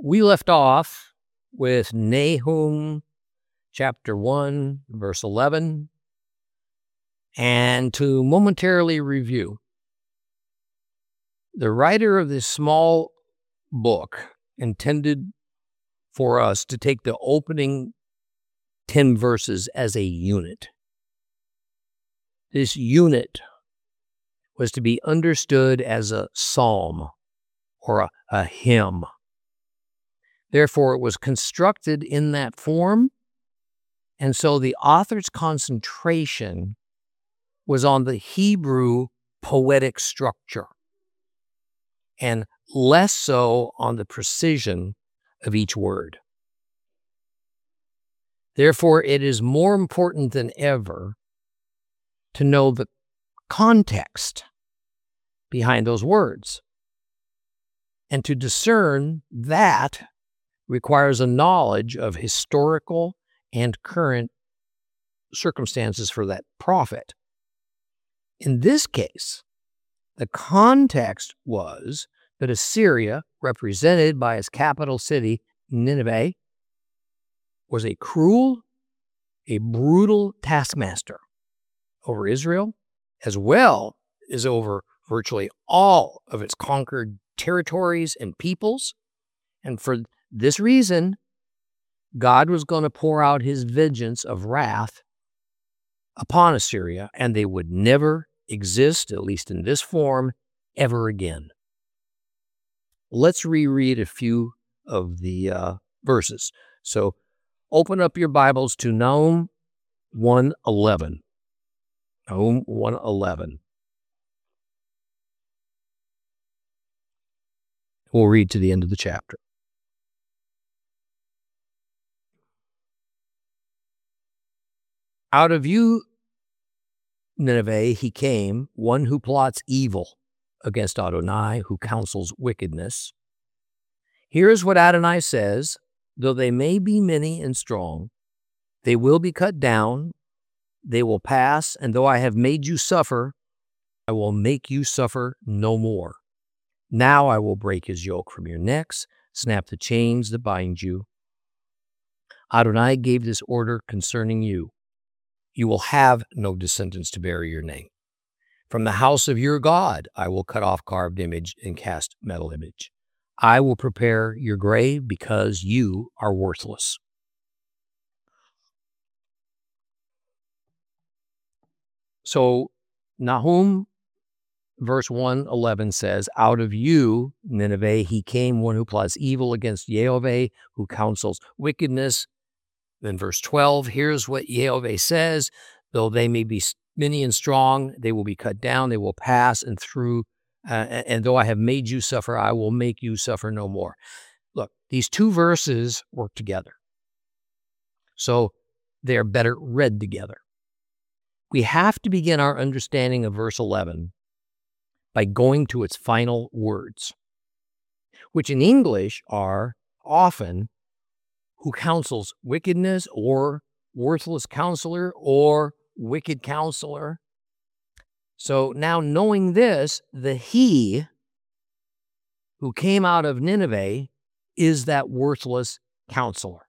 We left off with Nahum chapter 1, verse 11. And to momentarily review, the writer of this small book intended for us to take the opening 10 verses as a unit. This unit was to be understood as a psalm or a hymn. Therefore, it was constructed in that form, and so the author's concentration was on the Hebrew poetic structure and less so on the precision of each word. Therefore, it is more important than ever to know the context behind those words. And to discern that requires a knowledge of historical and current circumstances for that prophet. In this case, the context was that Assyria, represented by its capital city, Nineveh, was a cruel, a brutal taskmaster over Israel, as well as over virtually all of its conquered territories and peoples. And for this reason, God was going to pour out his vengeance of wrath upon Assyria, and they would never exist, at least in this form, ever again. Let's reread a few of the verses. So open up your Bibles to Nahum 1:11. Nahum 1:11. We'll read to the end of the chapter. Out of you, Nineveh, he came, one who plots evil against Adonai, who counsels wickedness. Here is what Adonai says, though they may be many and strong, they will be cut down, they will pass, and though I have made you suffer, I will make you suffer no more. Now I will break his yoke from your necks, snap the chains that bind you. Adonai gave this order concerning you. You will have no descendants to bear your name. From the house of your God, I will cut off carved image and cast metal image. I will prepare your grave because you are worthless. So Nahum verse 1:11 says, out of you, Nineveh, he came, one who plots evil against Yehovah, who counsels wickedness. Then verse 12, here's what Yehovah says, though they may be many and strong, they will be cut down, they will pass, and though I have made you suffer, I will make you suffer no more. Look, these two verses work together. So they're better read together. We have to begin our understanding of verse 11 by going to its final words, which in English are often who counsels wickedness, or worthless counselor, or wicked counselor. So now knowing this, the he who came out of Nineveh is that worthless counselor.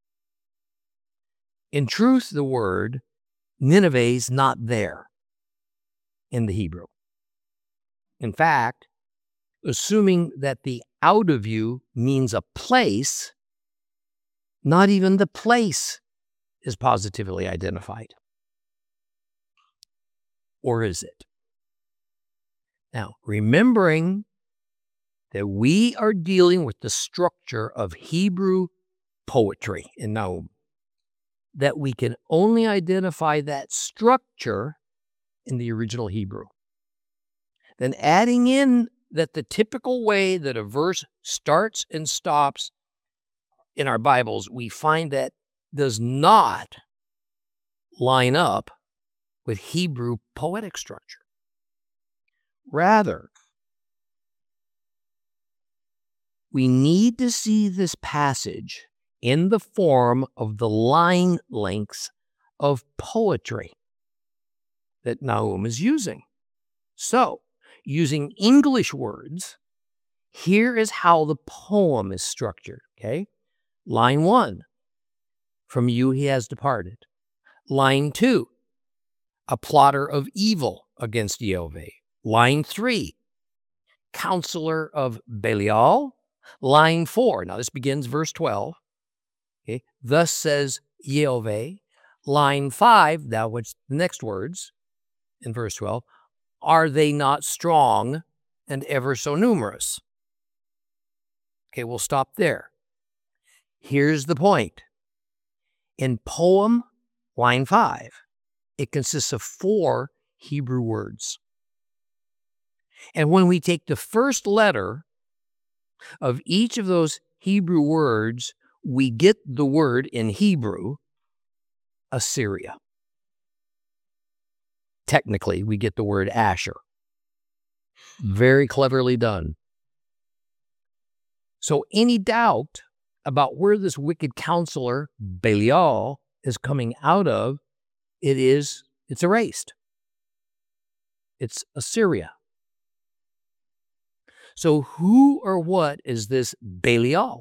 In truth, the word Nineveh's not there in the Hebrew. In fact, assuming that the out of you means a place, not even the place is positively identified. Or is it? Now, remembering that we are dealing with the structure of Hebrew poetry in Nahum, that we can only identify that structure in the original Hebrew. Then adding in that the typical way that a verse starts and stops in our Bibles, we find that does not line up with Hebrew poetic structure. Rather, we need to see this passage in the form of the line lengths of poetry that Nahum is using. So, using English words, Here is how the poem is structured, okay? Line 1, from you he has departed. Line 2, a plotter of evil against Yehovah. Line 3, counselor of Belial. Line 4, now this begins verse 12. Okay, thus says Yehovah. Line 5, now what's the next words in verse 12? Are they not strong and ever so numerous? Okay, we'll stop there. Here's the point. In poem, line 5, it consists of 4 Hebrew words. And when we take the first letter of each of those Hebrew words, we get the word in Hebrew, Assyria. Technically, we get the word Asher. Very cleverly done. So any doubt about where this wicked counselor, Belial, is coming out of, it's erased. It's Assyria. So who or what is this Belial?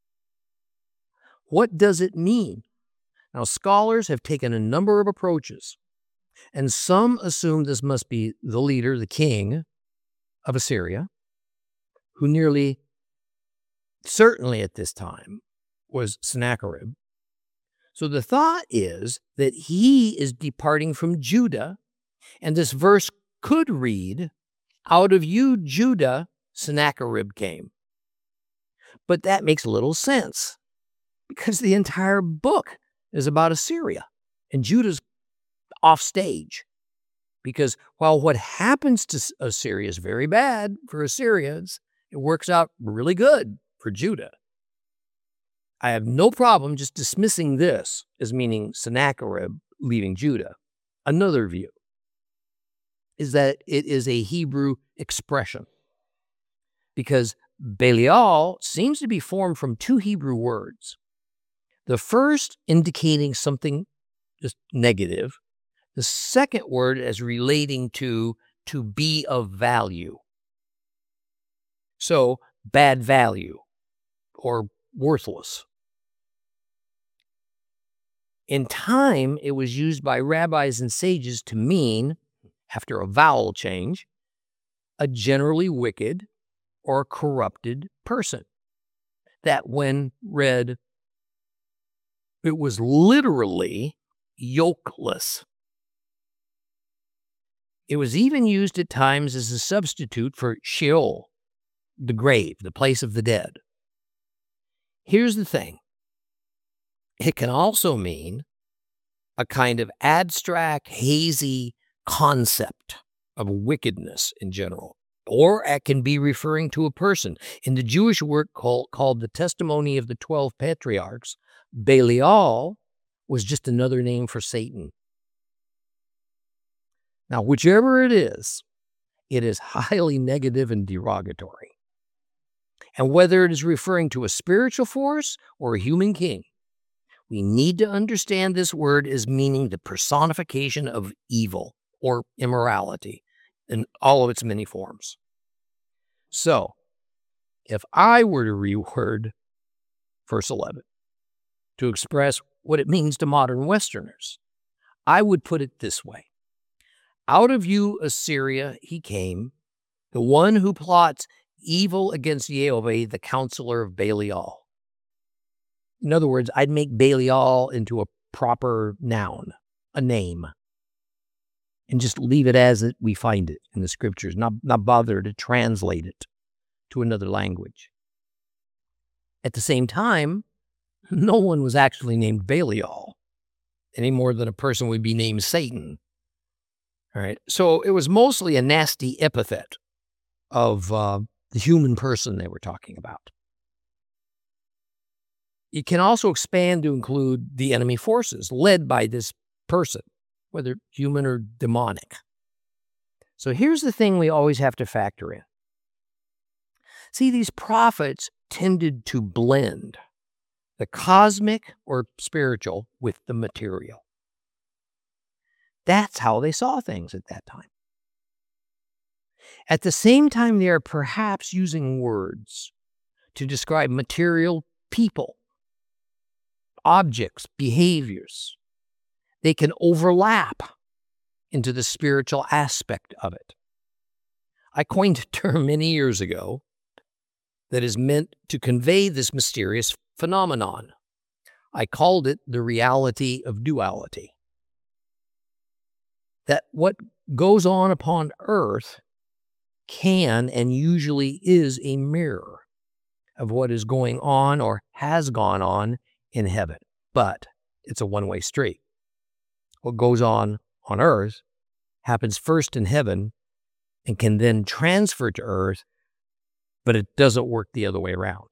What does it mean? Now, scholars have taken a number of approaches, and some assume this must be the leader, the king of Assyria, who nearly certainly at this time was Sennacherib. So the thought is that he is departing from Judah, and this verse could read, out of you, Judah, Sennacherib came. But that makes little sense, because the entire book is about Assyria, and Judah's off stage. Because while what happens to Assyria is very bad for Assyrians, it works out really good for Judah. I have no problem just dismissing this as meaning Sennacherib leaving Judah. Another view is that it is a Hebrew expression, because Belial seems to be formed from 2 Hebrew words. The first indicating something just negative, the second word as relating to be of value. So, bad value or worthless. In time, it was used by rabbis and sages to mean, after a vowel change, a generally wicked or corrupted person. That when read, it was literally yokeless. It was even used at times as a substitute for Sheol, the grave, the place of the dead. Here's the thing. It can also mean a kind of abstract, hazy concept of wickedness in general. Or it can be referring to a person. In the Jewish work called The Testimony of the 12 Patriarchs, Belial was just another name for Satan. Now, whichever it is highly negative and derogatory. And whether it is referring to a spiritual force or a human king, we need to understand this word as meaning the personification of evil or immorality in all of its many forms. So, if I were to reword verse 11 to express what it means to modern Westerners, I would put it this way. Out of you, Assyria, he came, the one who plots evil against Yehovah, the counselor of Belial. In other words, I'd make Belial into a proper noun, a name, and just leave it as we find it in the scriptures, not bother to translate it to another language. At the same time, no one was actually named Belial, any more than a person would be named Satan. All right, so it was mostly a nasty epithet of the human person they were talking about. It can also expand to include the enemy forces led by this person, whether human or demonic. So here's the thing we always have to factor in. See, these prophets tended to blend the cosmic or spiritual with the material. That's how they saw things at that time. At the same time, they are perhaps using words to describe material people, objects, behaviors. They can overlap into the spiritual aspect of it. I coined a term many years ago that is meant to convey this mysterious phenomenon. I called it the reality of duality. That what goes on upon earth can and usually is a mirror of what is going on or has gone on in heaven. But it's a one-way street. What goes on earth happens first in heaven and can then transfer to earth, but it doesn't work the other way around.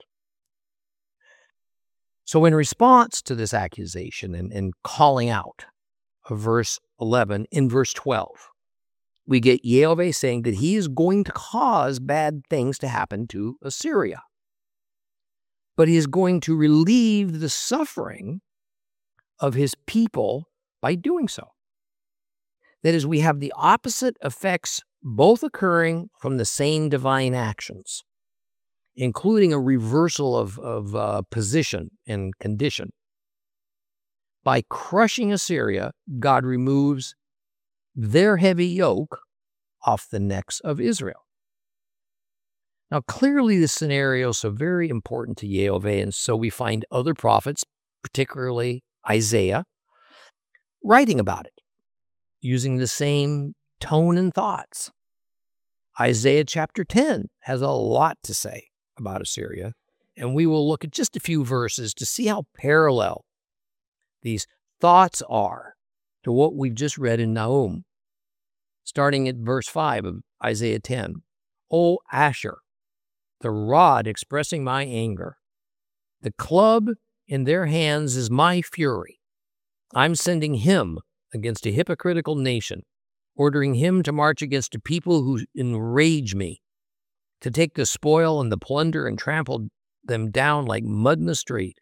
So in response to this accusation and calling out of verse 11, in verse 12, we get Yehovah saying that he is going to cause bad things to happen to Assyria. But he is going to relieve the suffering of his people by doing so. That is, we have the opposite effects both occurring from the same divine actions, including a reversal of position and condition. By crushing Assyria, God removes their heavy yoke off the necks of Israel. Now, clearly, the scenario is so very important to Yehovah, and so we find other prophets, particularly Isaiah, writing about it, using the same tone and thoughts. Isaiah chapter 10 has a lot to say about Assyria, and we will look at just a few verses to see how parallel these thoughts are to what we've just read in Nahum, starting at verse 5 of Isaiah 10. O Asher, the rod expressing my anger, the club in their hands is my fury. I'm sending him against a hypocritical nation, ordering him to march against a people who enrage me, to take the spoil and the plunder and trample them down like mud in the street.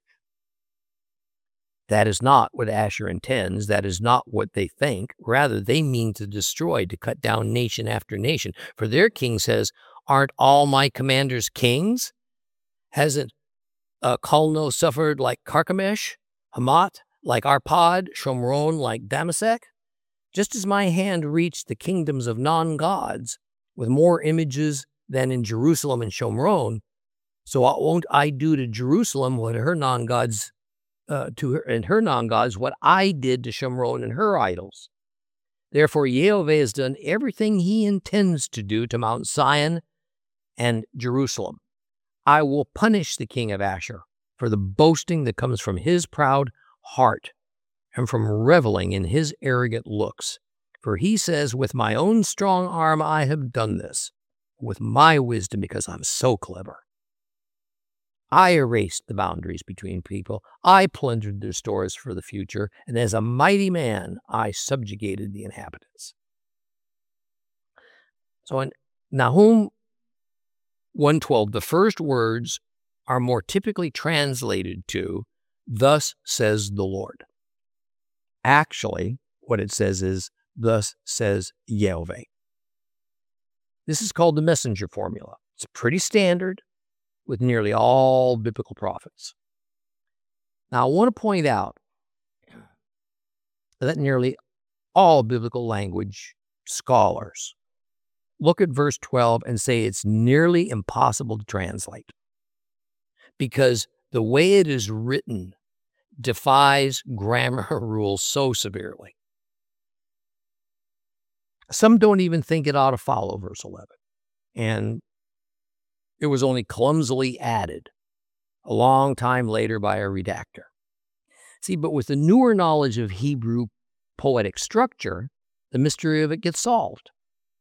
That is not what Asher intends. That is not what they think. Rather, they mean to destroy, to cut down nation after nation. For their king says, aren't all my commanders kings? Hasn't Calno suffered like Carchemish, Hamath like Arpad, Shomron like Damasek? Just as my hand reached the kingdoms of non-gods with more images than in Jerusalem and Shomron, so won't I do to Jerusalem what her non-gods to her and her non-gods what I did to Shomron and her idols. Therefore, Yehovah has done everything he intends to do to Mount Zion and Jerusalem. I will punish the king of Asher for the boasting that comes from his proud heart and from reveling in his arrogant looks. For he says, with my own strong arm I have done this, with my wisdom because I'm so clever. I erased the boundaries between people. I plundered their stores for the future, and as a mighty man, I subjugated the inhabitants. So in Nahum 1:12, the first words are more typically translated to, thus says the Lord. Actually, what it says is, thus says Yehovah. This is called the messenger formula. It's pretty standard with nearly all biblical prophets. Now, I want to point out that nearly all biblical language scholars look at verse 12 and say it's nearly impossible to translate because the way it is written defies grammar rules so severely. Some don't even think it ought to follow verse 11. And it was only clumsily added a long time later by a redactor. See, but with the newer knowledge of Hebrew poetic structure, the mystery of it gets solved.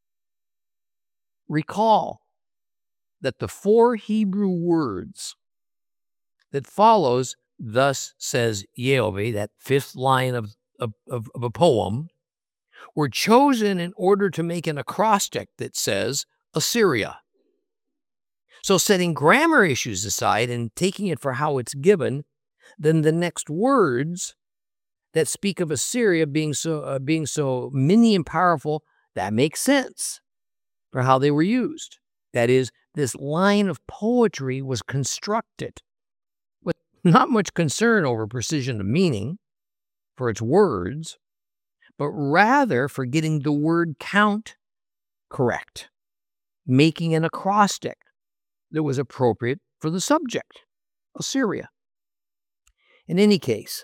Recall that the 4 Hebrew words that follows, thus says Yehovah, that 5th line of a poem, were chosen in order to make an acrostic that says Assyria. So setting grammar issues aside and taking it for how it's given, then the next words that speak of Assyria being so many and powerful, that makes sense. for how they were used. That is, this line of poetry was constructed with not much concern over precision of meaning for its words, but rather for getting the word count correct, making an acrostic that was appropriate for the subject, Assyria. In any case,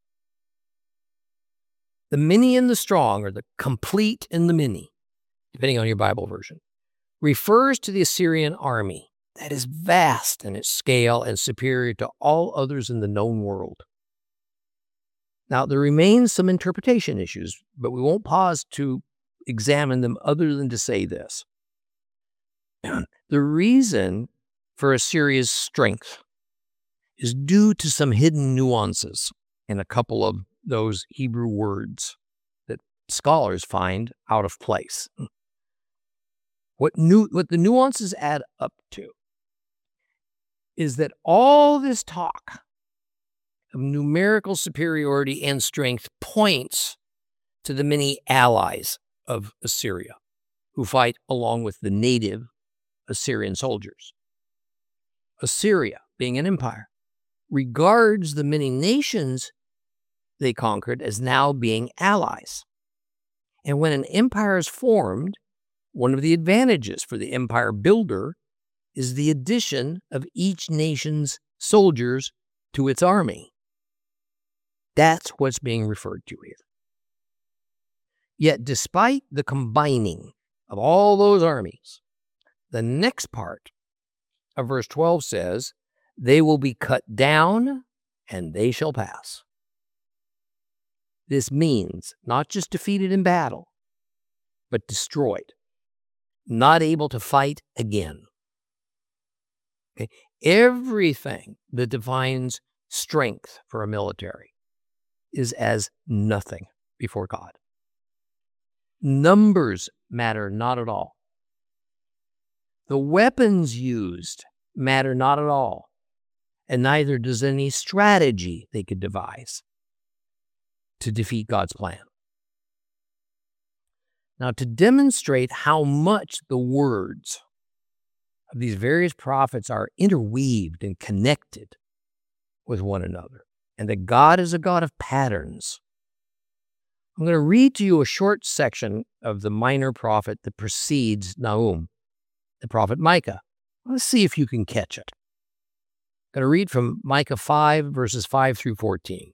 the many and the strong, or the complete and the many, depending on your Bible version, refers to the Assyrian army that is vast in its scale and superior to all others in the known world. Now, there remains some interpretation issues, but we won't pause to examine them other than to say this. The reason for Assyria's strength is due to some hidden nuances in a couple of those Hebrew words that scholars find out of place. What the nuances add up to is that all this talk of numerical superiority and strength points to the many allies of Assyria who fight along with the native Assyrian soldiers. Assyria, being an empire, regards the many nations they conquered as now being allies. And when an empire is formed, one of the advantages for the empire builder is the addition of each nation's soldiers to its army. That's what's being referred to here. Yet, despite the combining of all those armies, the next part of verse 12 says, "They will be cut down and they shall pass." This means not just defeated in battle, but destroyed, not able to fight again. Okay? Everything that defines strength for a military is as nothing before God. Numbers matter not at all. The weapons used matter not at all, and neither does any strategy they could devise to defeat God's plan. Now, to demonstrate how much the words of these various prophets are interweaved and connected with one another, and that God is a God of patterns, I'm going to read to you a short section of the minor prophet that precedes Nahum, the prophet Micah. Let's see if you can catch it. I'm going to read from Micah 5, verses 5 through 14.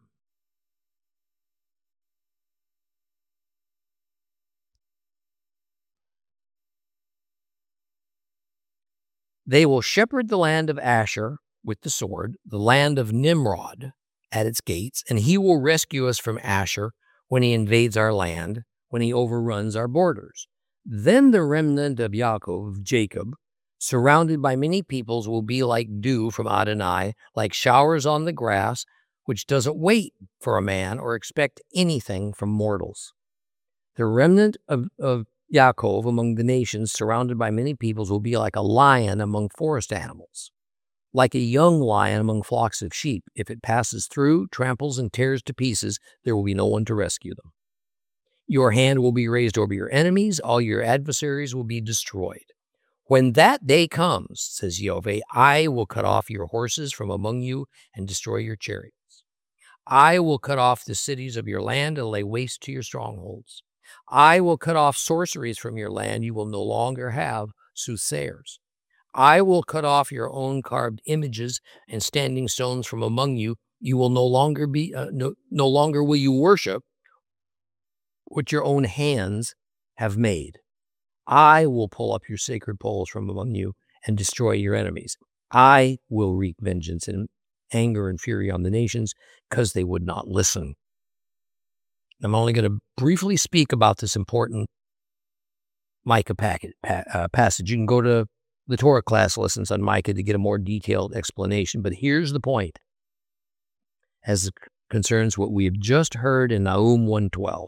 They will shepherd the land of Asher with the sword, the land of Nimrod at its gates, and he will rescue us from Asher when he invades our land, when he overruns our borders. Then the remnant of Yaakov, Jacob, surrounded by many peoples, will be like dew from Adonai, like showers on the grass, which doesn't wait for a man or expect anything from mortals. The remnant of Yaakov among the nations, surrounded by many peoples, will be like a lion among forest animals, like a young lion among flocks of sheep. If it passes through, tramples, and tears to pieces, there will be no one to rescue them. Your hand will be raised over your enemies, all your adversaries will be destroyed. When that day comes, says Yahweh, I will cut off your horses from among you and destroy your chariots. I will cut off the cities of your land and lay waste to your strongholds. I will cut off sorceries from your land. You will no longer have soothsayers. I will cut off your own carved images and standing stones from among you. You will no longer will you worship what your own hands have made. I will pull up your sacred poles from among you and destroy your enemies. I will wreak vengeance and anger and fury on the nations because they would not listen. I'm only going to briefly speak about this important Micah passage. You can go to the Torah class lessons on Micah to get a more detailed explanation. But here's the point as it concerns what we have just heard in Nahum 1:12.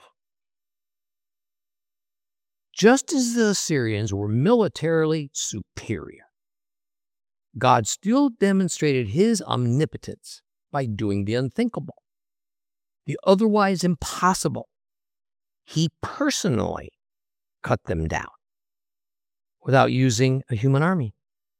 Just as the Assyrians were militarily superior, God still demonstrated his omnipotence by doing the unthinkable, the otherwise impossible. He personally cut them down. without using a human army.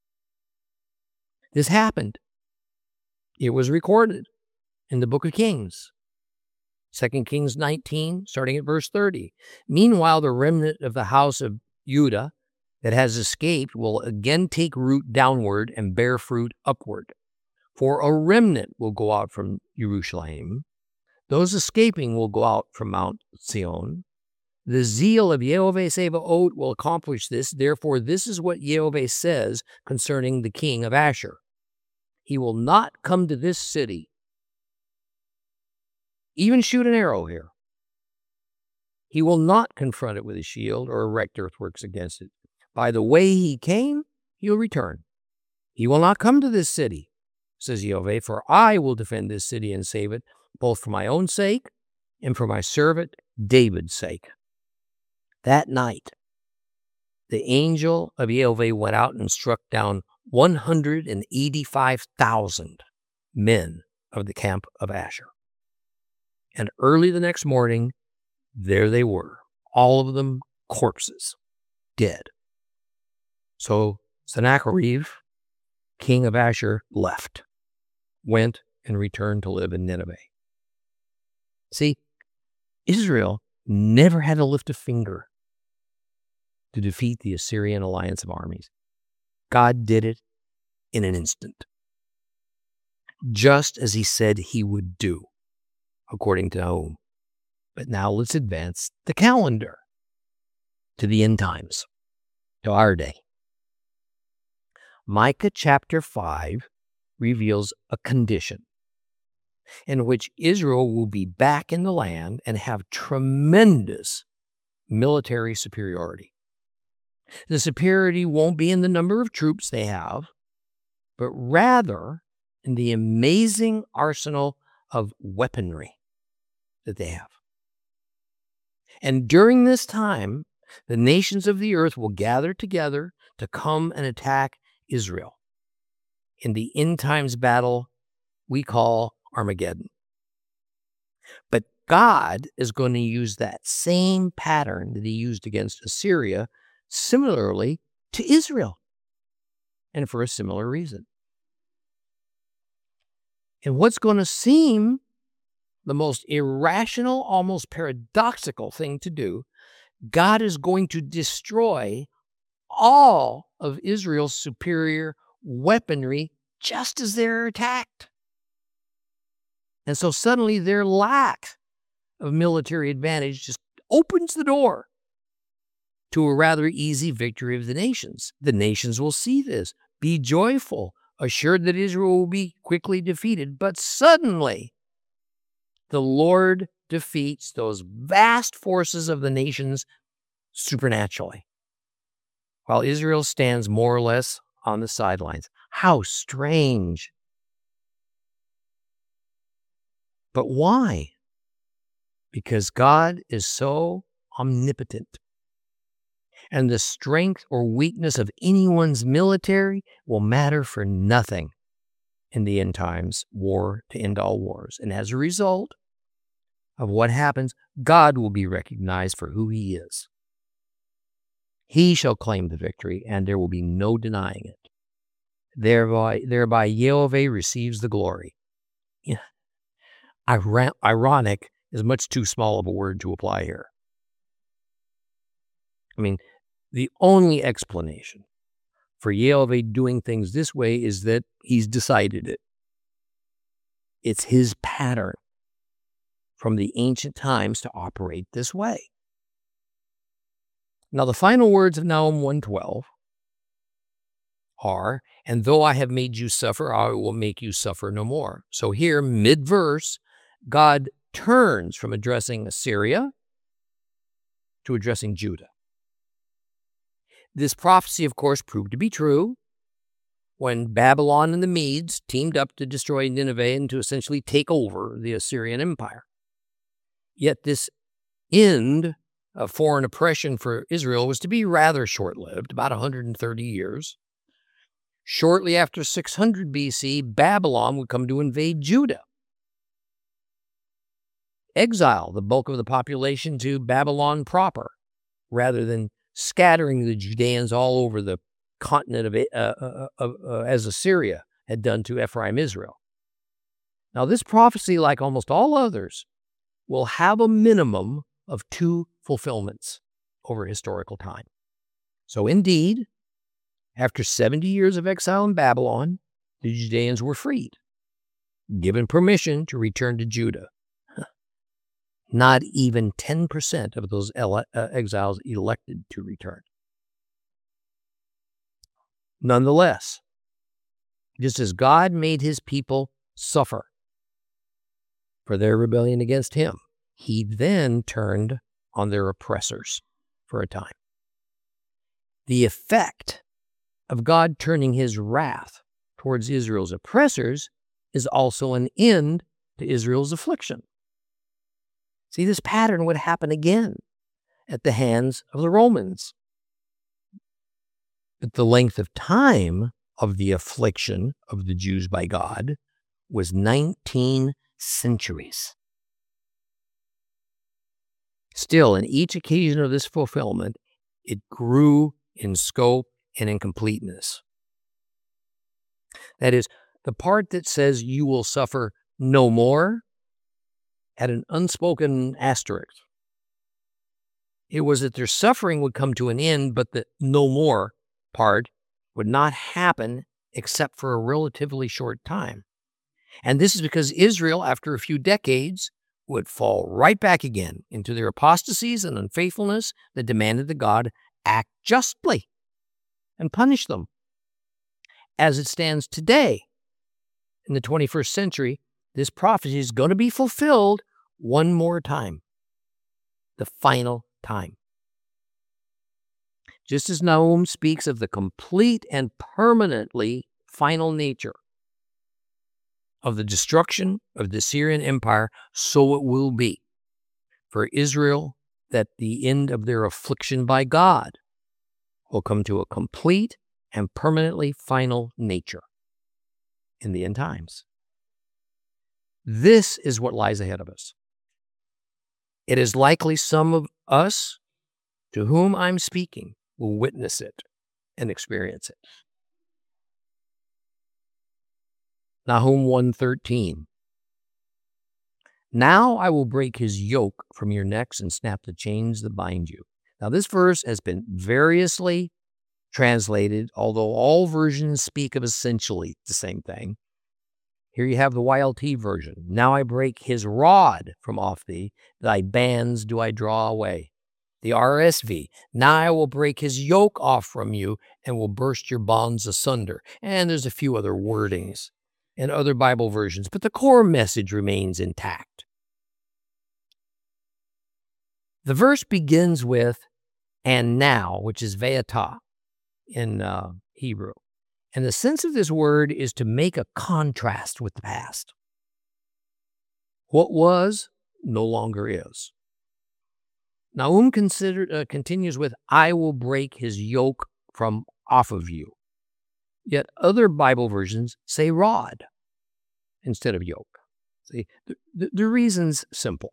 This happened. It was recorded in the book of Kings. 2 Kings 19, starting at verse 30. Meanwhile, the remnant of the house of Judah that has escaped will again take root downward and bear fruit upward. For a remnant will go out from Jerusalem. Those escaping will go out from Mount Zion. The zeal of Yehovah Sebaot will accomplish this. Therefore, this is what Yehovah says concerning the king of Asher. He will not come to this city, even shoot an arrow here. He will not confront it with a shield or erect earthworks against it. By the way he came, he'll return. He will not come to this city, says Yehovah, for I will defend this city and save it, both for my own sake and for my servant David's sake. That night, the angel of Yehovah went out and struck down 185,000 men of the camp of Asher. And early the next morning, there they were, all of them corpses, dead. So Sennacherib, king of Asher, went and returned to live in Nineveh. See, Israel never had to lift a finger to defeat the Assyrian alliance of armies. God did it in an instant, just as he said he would do, according to Nahum. But now let's advance the calendar to the end times, to our day. Micah chapter 5 reveals a condition in which Israel will be back in the land and have tremendous military superiority. The superiority won't be in the number of troops they have, but rather in the amazing arsenal of weaponry that they have. And during this time, the nations of the earth will gather together to come and attack Israel in the end times battle we call Armageddon. But God is going to use that same pattern that he used against Assyria similarly to Israel, and for a similar reason. And what's going to seem the most irrational, almost paradoxical thing to do, God is going to destroy all of Israel's superior weaponry just as they're attacked. And so suddenly their lack of military advantage just opens the door to a rather easy victory of the nations. The nations will see this, be joyful, assured that Israel will be quickly defeated. But suddenly, the Lord defeats those vast forces of the nations supernaturally, while Israel stands more or less on the sidelines. How strange. But why? Because God is so omnipotent. And the strength or weakness of anyone's military will matter for nothing in the end times war to end all wars. And as a result of what happens, God will be recognized for who he is. He shall claim the victory, and there will be no denying it. Thereby Yehovah receives the glory. Yeah. Ironic is much too small of a word to apply here. I mean, the only explanation for Yehovah doing things this way is that he's decided it. It's his pattern from the ancient times to operate this way. Now, the final words of Nahum 1:12 are, "And though I have made you suffer, I will make you suffer no more." So here, mid-verse, God turns from addressing Assyria to addressing Judah. This prophecy, of course, proved to be true when Babylon and the Medes teamed up to destroy Nineveh and to essentially take over the Assyrian Empire. Yet this end of foreign oppression for Israel was to be rather short-lived, about 130 years. Shortly after 600 BC, Babylon would come to invade Judah. Exile the bulk of the population to Babylon proper, rather than scattering the Judeans all over the continent as Assyria had done to Ephraim, Israel. Now, this prophecy, like almost all others, will have a minimum of 2 fulfillments over historical time. So indeed, after 70 years of exile in Babylon, the Judeans were freed, given permission to return to Judah. Not even 10% of those exiles elected to return. Nonetheless, just as God made his people suffer for their rebellion against him, he then turned on their oppressors for a time. The effect of God turning his wrath towards Israel's oppressors is also an end to Israel's affliction. See, this pattern would happen again at the hands of the Romans. But the length of time of the affliction of the Jews by God was 19 centuries. Still, in each occasion of this fulfillment, it grew in scope and in completeness. That is, the part that says you will suffer no more had an unspoken asterisk. It was that their suffering would come to an end, but the no more part would not happen except for a relatively short time. And this is because Israel, after a few decades, would fall right back again into their apostasies and unfaithfulness that demanded that God act justly and punish them. As it stands today, in the 21st century, this prophecy is going to be fulfilled one more time, the final time. Just as Nahum speaks of the complete and permanently final nature of the destruction of the Assyrian Empire, so it will be for Israel that the end of their affliction by God will come to a complete and permanently final nature in the end times. This is what lies ahead of us. It is likely some of us to whom I'm speaking will witness it and experience it. Nahum 1:13. Now I will break his yoke from your necks and snap the chains that bind you. Now this verse has been variously translated, although all versions speak of essentially the same thing. Here you have the YLT version. Now I break his rod from off thee, thy bands do I draw away. The RSV, now I will break his yoke off from you and will burst your bonds asunder. And there's a few other wordings in other Bible versions, but the core message remains intact. The verse begins with, and now, which is ve'atah in Hebrew. And the sense of this word is to make a contrast with the past. What was, no longer is. Nahum continues with, I will break his yoke from off of you. Yet other Bible versions say rod instead of yoke. See, the reason's simple.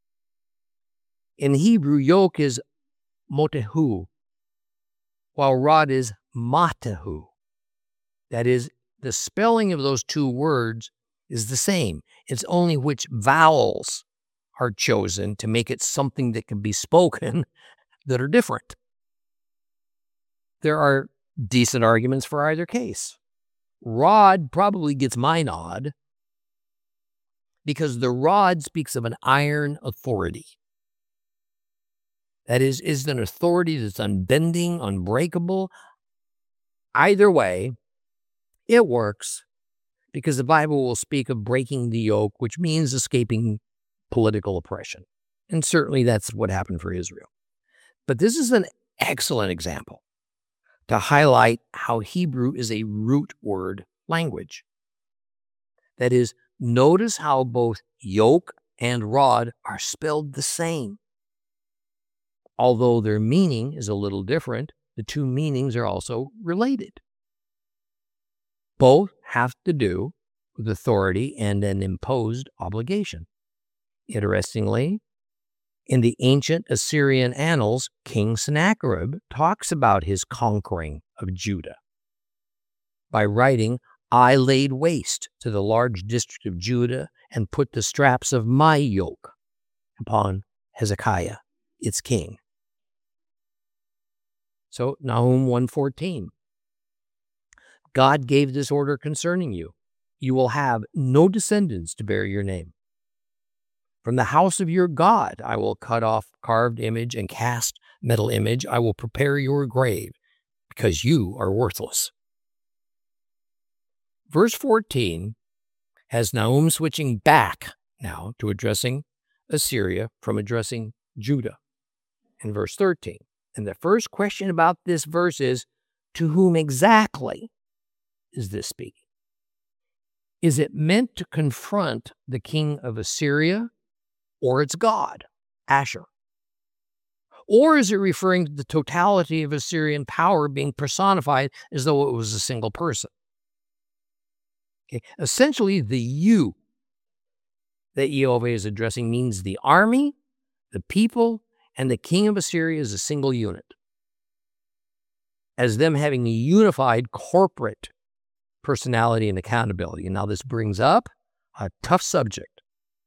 In Hebrew, yoke is motehu, while rod is matehu. That is, the spelling of those two words is the same. It's only which vowels are chosen to make it something that can be spoken that are different. There are decent arguments for either case. Rod probably gets my nod because the rod speaks of an iron authority. That is an authority that's unbending, unbreakable. Either way, it works because the Bible will speak of breaking the yoke, which means escaping political oppression. And certainly that's what happened for Israel. But this is an excellent example to highlight how Hebrew is a root word language. That is, notice how both yoke and rod are spelled the same. Although their meaning is a little different, the two meanings are also related. Both have to do with authority and an imposed obligation. Interestingly, In the ancient Assyrian annals, King Sennacherib talks about his conquering of Judah by writing, "I laid waste to the large district of Judah and put the straps of my yoke upon Hezekiah, its king." So Nahum 1:14. God gave this order concerning you. You will have no descendants to bear your name. From the house of your God I will cut off carved image and cast metal image. I will prepare your grave because you are worthless. Verse 14 has Nahum switching back now to addressing Assyria from addressing Judah in verse 13. And the first question about this verse is, to whom exactly is this speaking? Is it meant to confront the king of Assyria or its god, Asher? Or is it referring to the totality of Assyrian power being personified as though it was a single person? Okay. Essentially, the you that Yehovah is addressing means the army, the people, and the king of Assyria is a single unit, as them having a unified corporate personality and accountability. And now this brings up a tough subject,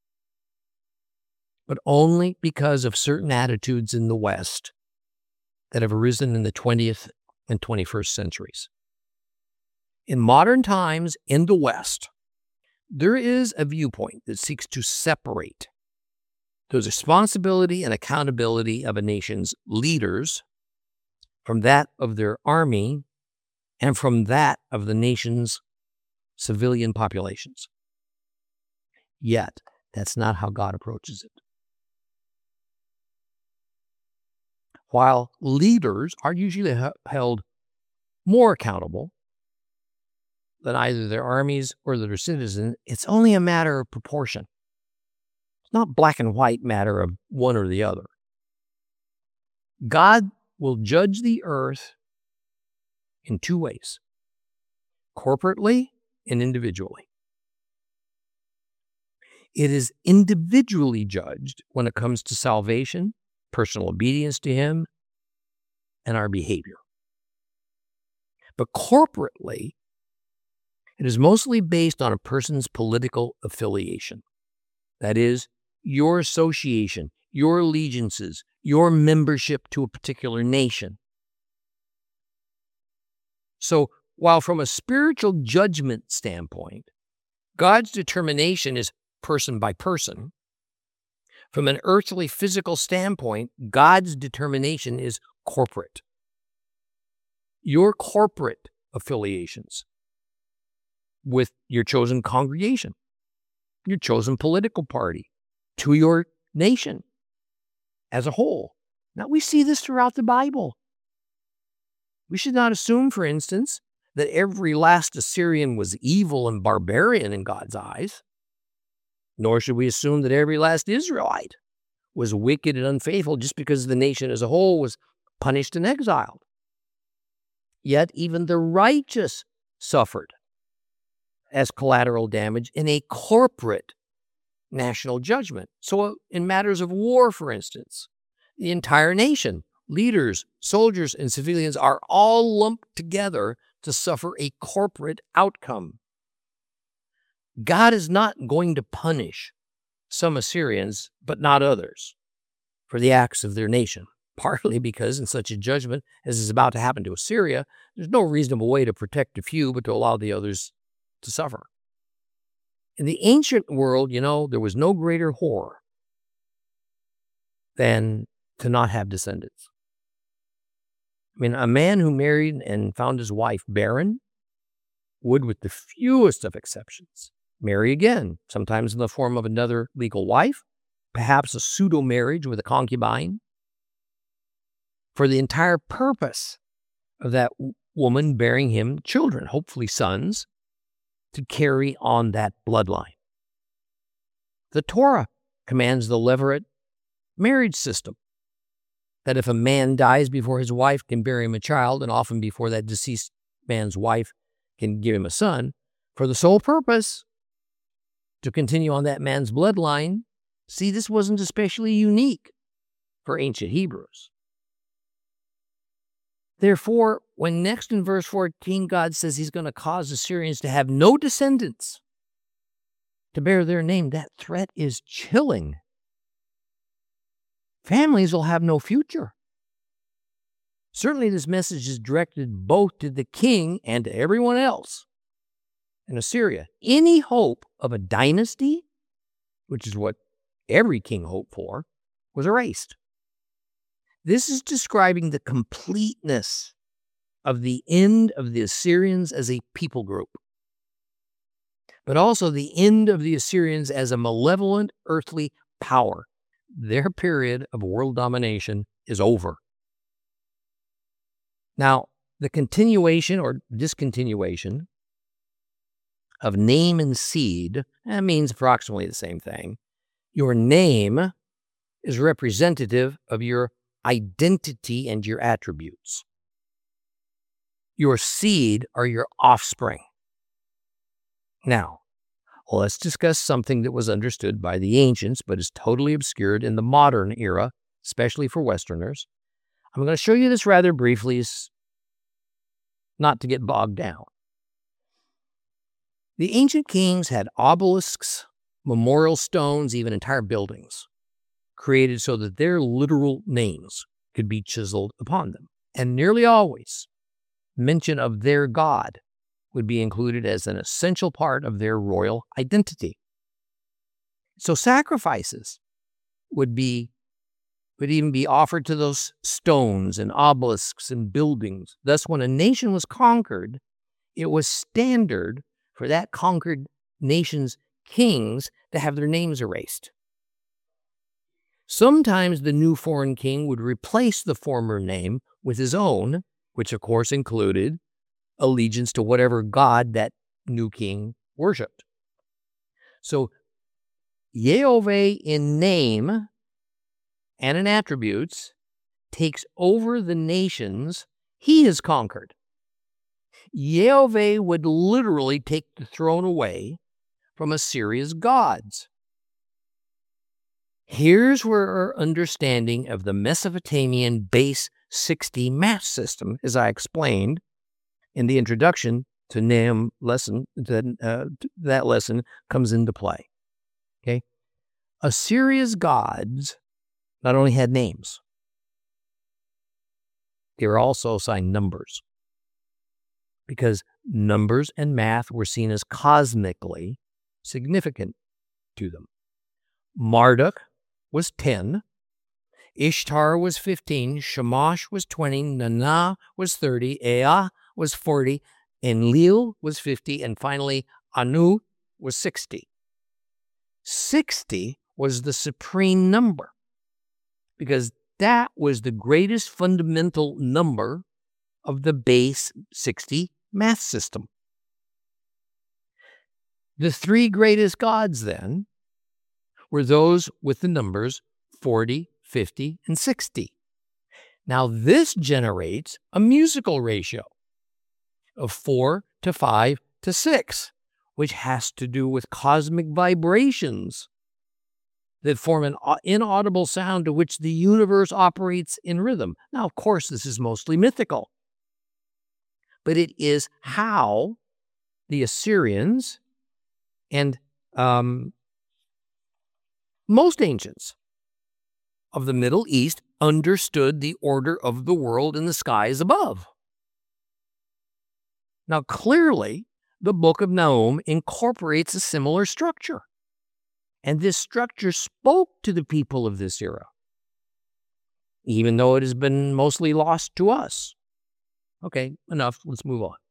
but only because of certain attitudes in the West that have arisen in the 20th and 21st centuries. In modern times in the West, there is a viewpoint that seeks to separate the responsibility and accountability of a nation's leaders from that of their army and from that of the nation's civilian populations. Yet, that's not how God approaches it. While leaders are usually held more accountable than either their armies or their citizens, it's only a matter of proportion. It's not black and white matter of one or the other. God will judge the earth in two ways, corporately and individually. It is individually judged when it comes to salvation, personal obedience to Him, and our behavior. But corporately, it is mostly based on a person's political affiliation. That is, your association, your allegiances, your membership to a particular nation. So, while from a spiritual judgment standpoint, God's determination is person by person, from an earthly physical standpoint, God's determination is corporate. Your corporate affiliations with your chosen congregation, your chosen political party, to your nation as a whole. Now, we see this throughout the Bible. We should not assume, for instance, that every last Assyrian was evil and barbarian in God's eyes, nor should we assume that every last Israelite was wicked and unfaithful just because the nation as a whole was punished and exiled. Yet even the righteous suffered as collateral damage in a corporate national judgment. So in matters of war, for instance, the entire nation, leaders, soldiers, and civilians are all lumped together to suffer a corporate outcome. God is not going to punish some Assyrians, but not others, for the acts of their nation, partly because in such a judgment as is about to happen to Assyria, there's no reasonable way to protect a few but to allow the others to suffer. In the ancient world, there was no greater horror than to not have descendants. A man who married and found his wife barren would, with the fewest of exceptions, marry again, sometimes in the form of another legal wife, perhaps a pseudo-marriage with a concubine, for the entire purpose of that woman bearing him children, hopefully sons, to carry on that bloodline. The Torah commands the Levirate marriage system, that if a man dies before his wife can bear him a child, and often before that deceased man's wife can give him a son, for the sole purpose to continue on that man's bloodline. See, this wasn't especially unique for ancient Hebrews. Therefore, when next in verse 14, God says he's going to cause the Assyrians to have no descendants to bear their name, that threat is chilling. Families will have no future. Certainly, this message is directed both to the king and to everyone else in Assyria. Any hope of a dynasty, which is what every king hoped for, was erased. This is describing the completeness of the end of the Assyrians as a people group, but also the end of the Assyrians as a malevolent earthly power. Their period of world domination is over. Now, the continuation or discontinuation of name and seed, that means approximately the same thing. Your name is representative of your identity and your attributes. Your seed are your offspring. Now, let's discuss something that was understood by the ancients, but is totally obscured in the modern era, especially for Westerners. I'm going to show you this rather briefly, not to get bogged down. The ancient kings had obelisks, memorial stones, even entire buildings created so that their literal names could be chiseled upon them. And nearly always, mention of their god would be included as an essential part of their royal identity. So sacrifices would even be offered to those stones and obelisks and buildings. Thus, when a nation was conquered, it was standard for that conquered nation's kings to have their names erased. Sometimes the new foreign king would replace the former name with his own, which of course included allegiance to whatever god that new king worshipped. So Yehovah in name and in attributes takes over the nations he has conquered. Yehovah would literally take the throne away from Assyria's gods. Here's where our understanding of the Mesopotamian base 60 math system, as I explained in the introduction to Nahum lesson, that lesson comes into play. Okay, Assyria's gods not only had names, they were also assigned numbers, because numbers and math were seen as cosmically significant to them. Marduk was 10, Ishtar was 15, Shamash was 20, Nanah was 30, Ea was 40, Enlil was 50, and finally Anu was 60. 60 was the supreme number, because that was the greatest fundamental number of the base 60 math system. The three greatest gods then were those with the numbers 40, 50, and 60. Now this generates a musical ratio of 4 to 5 to 6, which has to do with cosmic vibrations that form an inaudible sound to which the universe operates in rhythm. Now, of course, this is mostly mythical, but it is how the Assyrians and most ancients of the Middle East understood the order of the world in the skies above. Now, clearly, the book of Nahum incorporates a similar structure, and this structure spoke to the people of this era, even though it has been mostly lost to us. Okay, enough. Let's move on.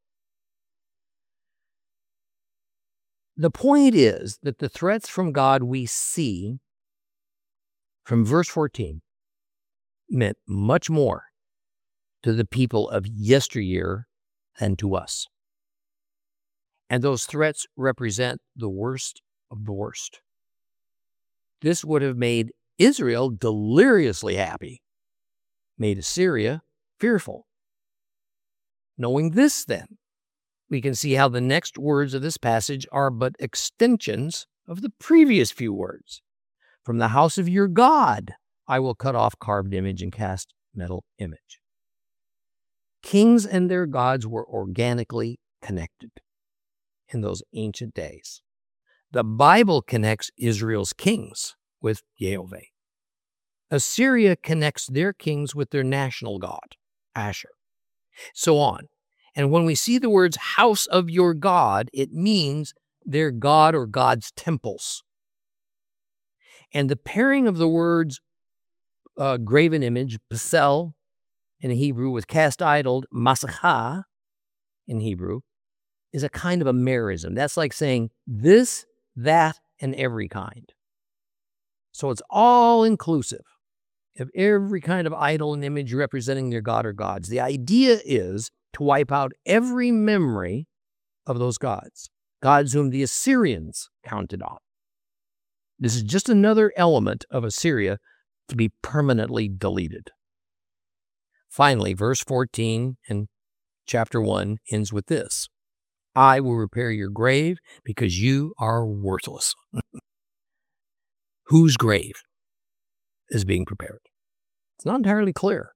The point is that the threats from God we see from verse 14 meant much more to the people of yesteryear than to us. And those threats represent the worst of the worst. This would have made Israel deliriously happy, made Assyria fearful. Knowing this, then, we can see how the next words of this passage are but extensions of the previous few words. From the house of your God I will cut off carved image and cast metal image. Kings and their gods were organically connected in those ancient days. The Bible connects Israel's kings with Yehovah. Assyria connects their kings with their national god, Asher. So on. And when we see the words house of your God, it means their god or God's temples. And the pairing of the words graven image, Basel in Hebrew, with cast idol, Masachah in Hebrew, is a kind of a merism. That's like saying this, that, and every kind. So it's all inclusive of every kind of idol and image representing their god or gods. The idea is to wipe out every memory of those gods, gods whom the Assyrians counted on. This is just another element of Assyria to be permanently deleted. Finally, verse 14 in chapter 1 ends with this: I will repair your grave because you are worthless. Whose grave is being prepared? It's not entirely clear.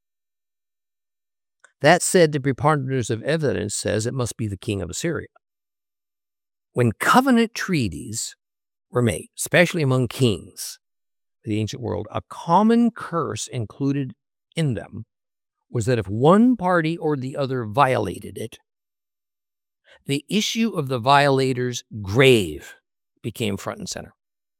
That said, the preponderance of evidence says it must be the king of Assyria. When covenant treaties were made, especially among kings of the ancient world, a common curse included in them was that if one party or the other violated it, the issue of the violator's grave became front and center.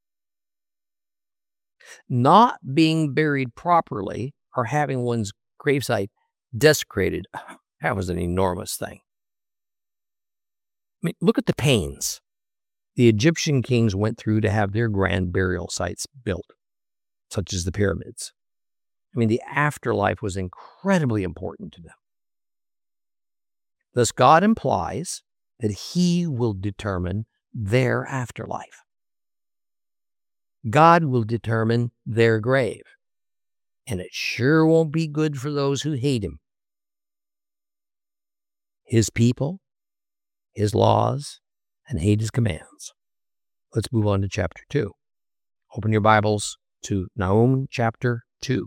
Not being buried properly or having one's gravesite desecrated, that was an enormous thing. I mean, look at the pains the Egyptian kings went through to have their grand burial sites built, such as the pyramids. I mean, the afterlife was incredibly important to them. Thus, God implies that He will determine their afterlife. God will determine their grave, and it sure won't be good for those who hate Him. His people, His laws, and hate His commands. Let's move on to chapter 2. Open your Bibles to Nahum chapter 2.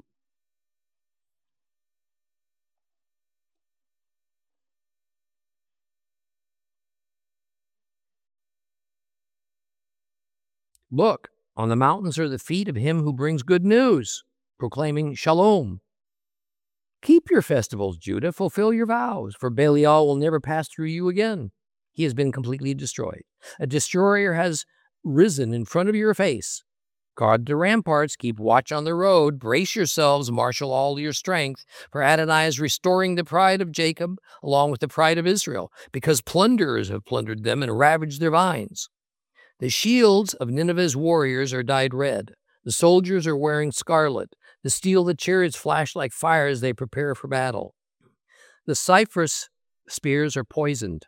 Look, on the mountains are the feet of him who brings good news, proclaiming Shalom. Keep your festivals, Judah, fulfill your vows, for Belial will never pass through you again. He has been completely destroyed. A destroyer has risen in front of your face. Guard the ramparts, keep watch on the road, brace yourselves, marshal all your strength, for Adonai is restoring the pride of Jacob, along with the pride of Israel, because plunderers have plundered them and ravaged their vines. The shields of Nineveh's warriors are dyed red. The soldiers are wearing scarlet. The steel of the chariots flash like fire as they prepare for battle. The cypress spears are poisoned.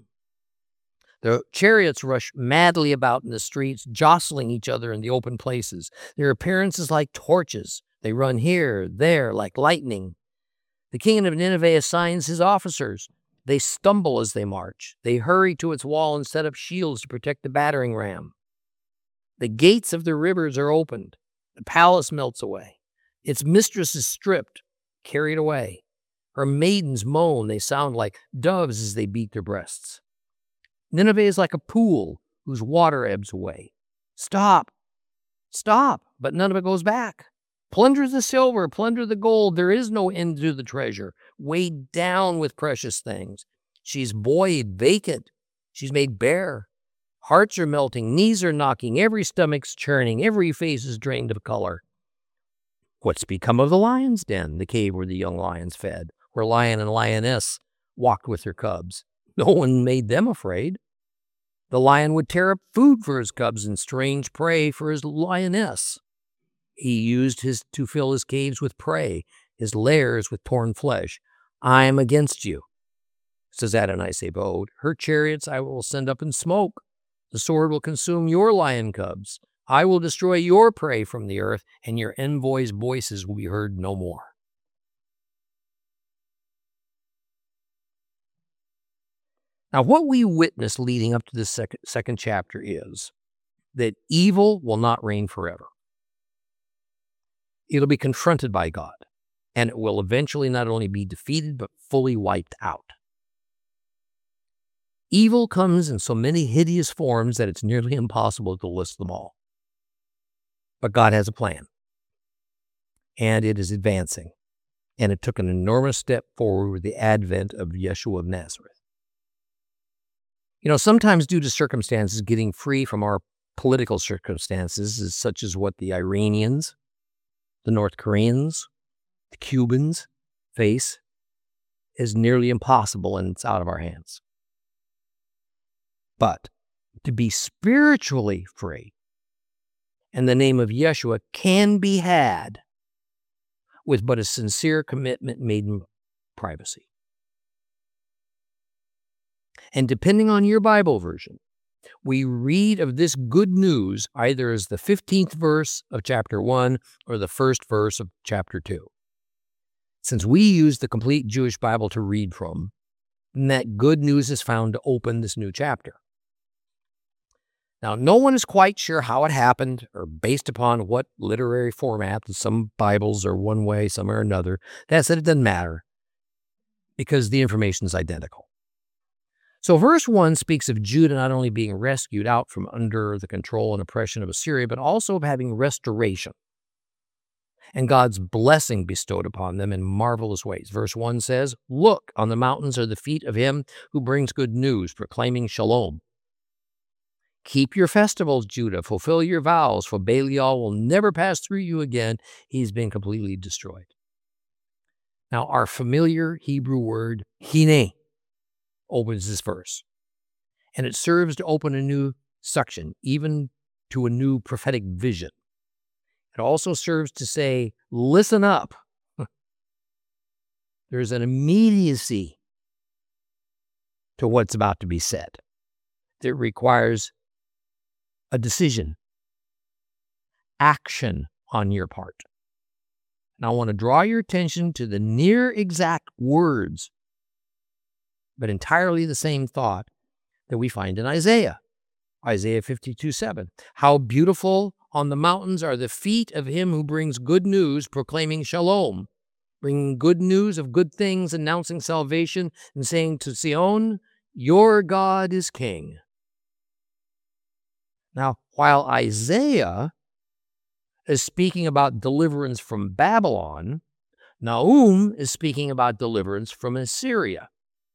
The chariots rush madly about in the streets, jostling each other in the open places. Their appearance is like torches. They run here, there, like lightning. The king of Nineveh assigns his officers. They stumble as they march. They hurry to its wall and set up shields to protect the battering ram. The gates of the rivers are opened. The palace melts away. Its mistress is stripped, carried away. Her maidens moan. They sound like doves as they beat their breasts. Nineveh is like a pool whose water ebbs away. Stop, stop, but none of it goes back. Plunder the silver, plunder the gold. There is no end to the treasure, weighed down with precious things. She's void, vacant. She's made bare. Hearts are melting, knees are knocking, every stomach's churning, every face is drained of color. What's become of the lion's den, the cave where the young lions fed, where lion and lioness walked with their cubs? No one made them afraid. The lion would tear up food for his cubs and strange prey for his lioness. He used to fill his caves with prey, his lairs with torn flesh. I am against you, says Adonai Sabaoth. Her chariots I will send up in smoke. The sword will consume your lion cubs. I will destroy your prey from the earth, and your envoys' voices will be heard no more. Now, what we witness leading up to this second chapter is that evil will not reign forever. It'll be confronted by God, and it will eventually not only be defeated, but fully wiped out. Evil comes in so many hideous forms that it's nearly impossible to list them all. But God has a plan, and it is advancing, and it took an enormous step forward with the advent of Yeshua of Nazareth. Sometimes due to circumstances, getting free from our political circumstances, such as what the Iranians, the North Koreans, the Cubans face, is nearly impossible, and it's out of our hands. But to be spiritually free in the name of Yeshua can be had with but a sincere commitment made in privacy. And depending on your Bible version, we read of this good news either as the 15th verse of chapter 1 or the first verse of chapter 2. Since we use the complete Jewish Bible to read from, then that good news is found to open this new chapter. Now, no one is quite sure how it happened or based upon what literary format. Some Bibles are one way, some are another. That said, it doesn't matter because the information is identical. So verse 1 speaks of Judah not only being rescued out from under the control and oppression of Assyria, but also of having restoration and God's blessing bestowed upon them in marvelous ways. Verse 1 says, "Look, on the mountains are the feet of him who brings good news, proclaiming shalom. Keep your festivals, Judah. Fulfill your vows, for Belial will never pass through you again. He's been completely destroyed." Now, our familiar Hebrew word, hine, opens this verse. And it serves to open a new section, even to a new prophetic vision. It also serves to say, listen up. There's an immediacy to what's about to be said that requires a decision, action on your part. And I want to draw your attention to the near exact words, but entirely the same thought that we find in Isaiah 52:7. "How beautiful on the mountains are the feet of him who brings good news, proclaiming shalom," bringing good news of good things, announcing salvation, and saying to Zion, "Your God is king." Now, while Isaiah is speaking about deliverance from Babylon, Nahum is speaking about deliverance from Assyria.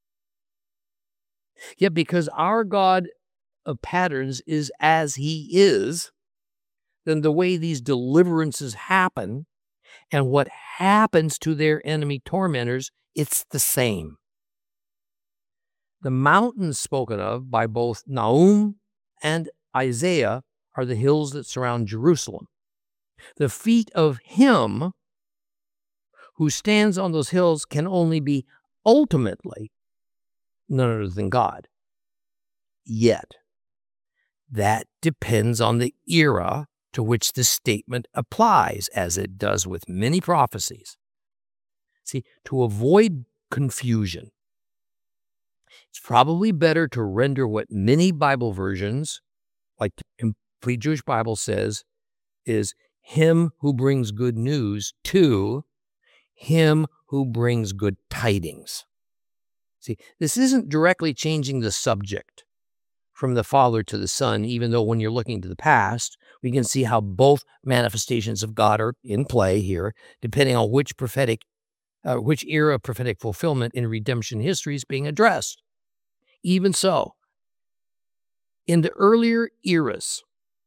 Yet because our God of patterns is as he is, then the way these deliverances happen and what happens to their enemy tormentors, it's the same. The mountains spoken of by both Nahum and Isaiah are the hills that surround Jerusalem. The feet of him who stands on those hills can only be ultimately none other than God. Yet, that depends on the era to which this statement applies, as it does with many prophecies. See, to avoid confusion, it's probably better to render what many Bible versions, like the Complete Jewish Bible says, is him who brings good news to him who brings good tidings. See, this isn't directly changing the subject from the Father to the Son, even though when you're looking to the past, we can see how both manifestations of God are in play here, depending on which era of prophetic fulfillment in redemption history is being addressed. Even so, in the earlier eras,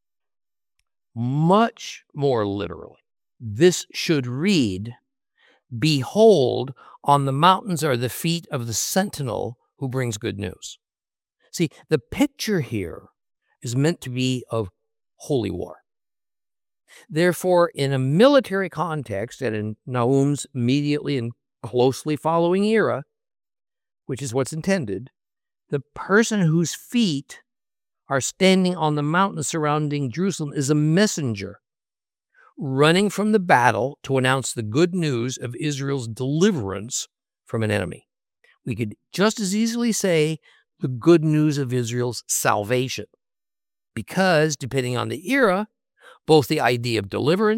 much more literally, this should read, "Behold, on the mountains are the feet of the sentinel who brings good news." See, the picture here is meant to be of holy war. Therefore, in a military context and in Nahum's immediately and closely following era, which is what's intended, the person whose feet are standing on the mountain surrounding Jerusalem is a messenger running from the battle to announce the good news of Israel's deliverance from an enemy. We could just as easily say the good news of Israel's salvation, because depending on the era, both the idea of deliverance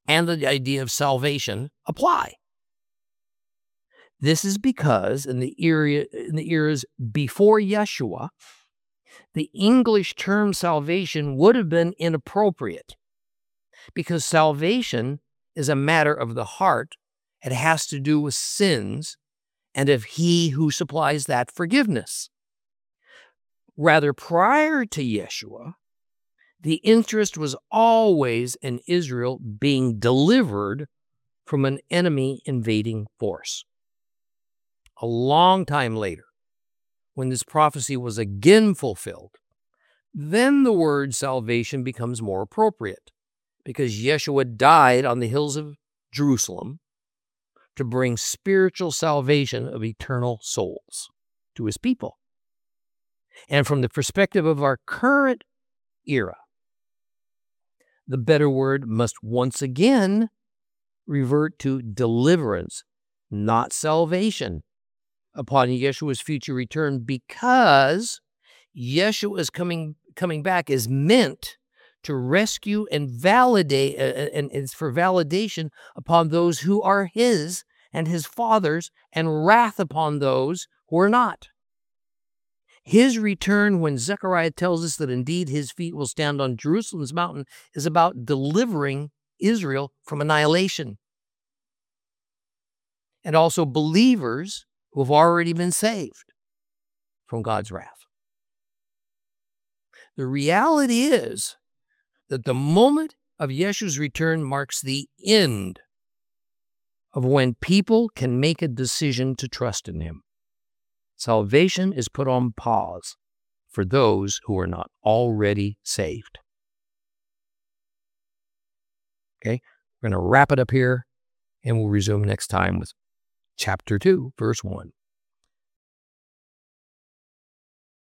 and the idea of salvation apply. This is because in the eras before Yeshua, the English term salvation would have been inappropriate because salvation is a matter of the heart. It has to do with sins and of He who supplies that forgiveness. Rather, prior to Yeshua, the interest was always in Israel being delivered from an enemy invading force. A long time later, when this prophecy was again fulfilled, then the word salvation becomes more appropriate because Yeshua died on the hills of Jerusalem to bring spiritual salvation of eternal souls to His people. And from the perspective of our current era, the better word must once again revert to deliverance, not salvation, upon Yeshua's future return, because Yeshua's coming back is meant to rescue and validate, and it's for validation upon those who are His and His Father's, and wrath upon those who are not. His return, when Zechariah tells us that indeed His feet will stand on Jerusalem's mountain, is about delivering Israel from annihilation. And also believers who have already been saved from God's wrath. The reality is that the moment of Yeshua's return marks the end of when people can make a decision to trust in Him. Salvation is put on pause for those who are not already saved. Okay, we're going to wrap it up here, and we'll resume next time with chapter 2, verse 1.